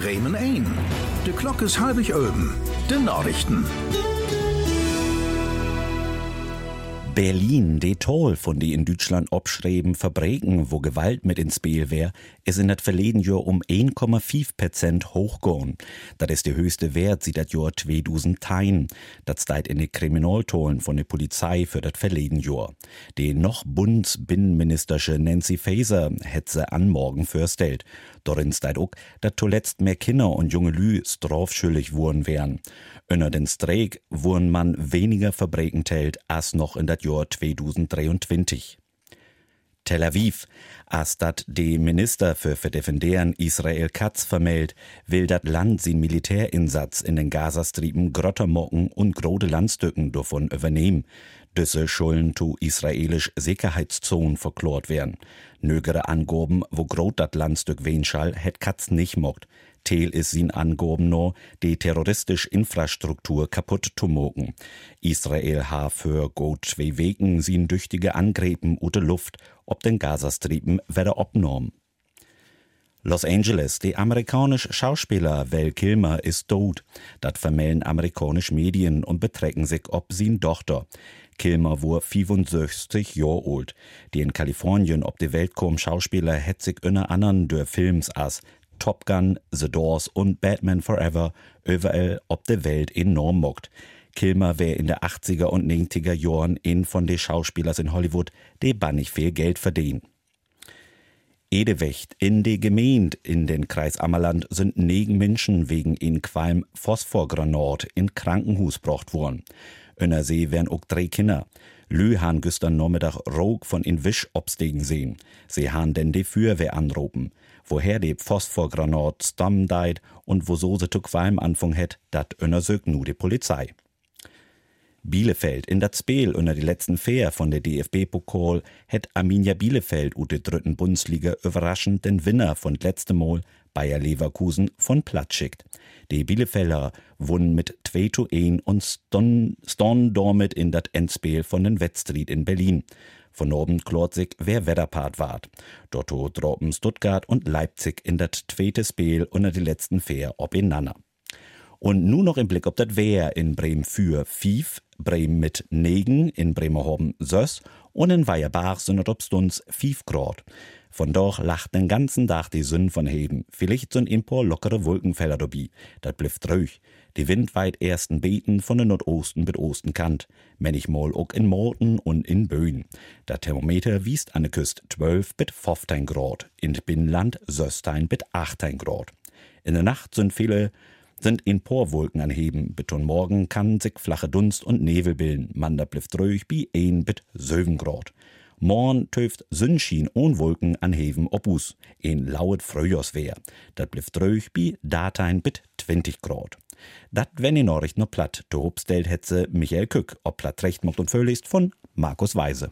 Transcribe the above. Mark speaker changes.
Speaker 1: Bremen 1. De klok is 7:30. De Nachrichten.
Speaker 2: Berlin, die Toll von die in Deutschland abschreiben Verbrechen, wo Gewalt mit ins Spiel wär, ist in das verleden Jahr um 1,5% hochgegangen. Das ist der höchste Wert seit das Jahr 2010. Das steht in den Kriminaltollen von der Polizei für das verleden Jahr. Die noch Bundesbinnenministersche Nancy Faeser hätte sie an morgen vorstellt. Darin steht auch, dass zuletzt mehr Kinder und junge Lü strafschuldig wurden wären. Unter den Streik wurden man weniger Verbrechen teilt als noch in das Jahr 2023. Tel Aviv, als dat die Minister für Defendieren Israel Katz vermeldet, will dat Land sin Militärinsatz in den Gazastrieben Grottermocken und grode Landstücken davon übernehmen. Düsse Schulden zu israelisch Sicherheitszone verklort werden. Nögere Angaben, wo grot dat Landstück wen schall, het Katz nicht mockt. Teil is sin Angaben no, die terroristische Infrastruktur kaputt zu moken. Israel ha für gut 2 Wegen sin düchtige Angriffen ute Luft, ob den Gazastrieben werde obnorm. Los Angeles, die amerikanische Schauspieler Val Kilmer ist tot. Dat vermelden amerikanische Medien und betrecken sich ob sin Tochter. Kilmer war 65 Jahre alt. Die in Kalifornien ob die Welt kom Schauspieler hätt sich unter anderem durch Films as Top Gun, The Doors und Batman Forever überall ob der Welt enorm mockt. Kilmer wär in der 80er und 90er Jahren ein von den Schauspielers in Hollywood, die bannig viel Geld verdienen. Edewecht in de Gemeinde in den Kreis Ammerland sind 9 Menschen wegen in Qualm Phosphorgranat in Krankenhus gebracht worden. Unter See wären auch 3 Kinder. Lü han gestern Nachmittag Rog von in Wisch obstegen sehen. Sie han denn die Feuerwehr anropen. Woher die Phosphorgranat stammen deit und wo so se zu Qualm Anfang het, dat untersucht nu die Polizei. Bielefeld in dat Spiel unter die letzten Fair von der DFB-Pokal het Arminia Bielefeld ut der 3. Bundesliga überraschend den Winner von letztem Mal Bayer Leverkusen von Platz schickt. Die Bielefelder wurden mit 2:1 und standen damit in dat Endspiel von den Wettstreet in Berlin. Von oben klort sich, wer Wetterpart ward. Dotto droppen Stuttgart und Leipzig in dat 2. Spiel unter die letzten Fair obeinander. Und nun noch im Blick ob dat Wehr in Bremen für 5, Bremen mit 9, in Bremerhaven 6 und in Weierbach sind ob Stunds 5 Grad. Von doch lacht den ganzen Tag die Sonne von Heben. Vielleicht sind ein paar lockere Wolkenfelder dabei. Dat blifft ruhig. Die Wind weit ersten Beten von der Nordosten bis Ostenkant. Manchmal auch in Morten und in Böen. Der Thermometer wiest an der Küste 12 bis 15 Grad. In Binnenland 16 bis 18 Grad. In der Nacht sind in paar Wolken an Heben. Bis morgen kann sich flache Dunst und Nebel bilden. Man da blifft ruhig bei 1 bis 7 Grad. Morgen töft Sonnenschein und Wolken an Heben obus. In lauet Frühjahrswehr. Dat blifft ruhig bei 18 bis 20 Grad. Dat wenn die Nachricht noch platt. Der Hobstellt hetze Michael Kück, ob platt recht macht und völlig von Markus Weise.